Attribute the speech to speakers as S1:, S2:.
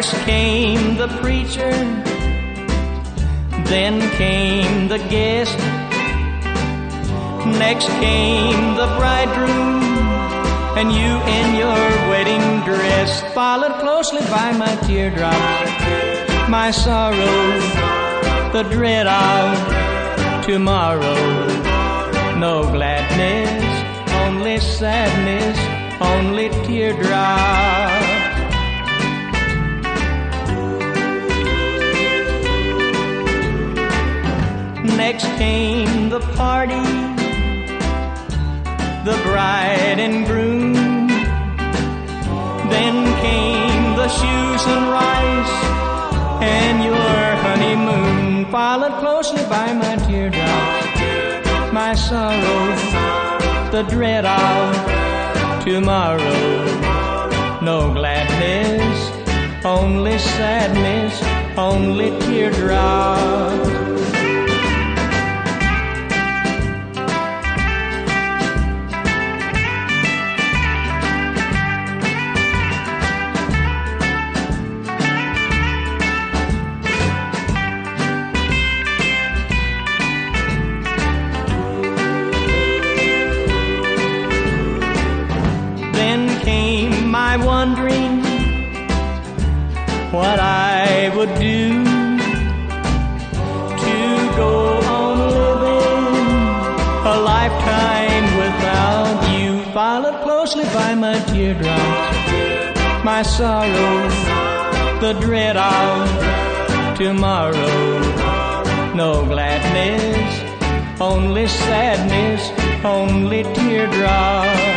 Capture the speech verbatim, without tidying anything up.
S1: First came the preacher, then came the guest, next came the bridegroom, and you in your wedding dress, followed closely by my teardrops, my sorrow, the dread of tomorrow. No gladness, only sadness, only teardrops. Next came the party, the bride and groom. Then came the shoes and rice, and your honeymoon, followed closely by my teardrops, my sorrow, the dread of tomorrow. No gladness, only sadness, only teardrops. My wondering what I would do to go on living a lifetime without you, followed closely by my teardrops, my sorrow, the dread of tomorrow. No gladness, only sadness, only teardrops.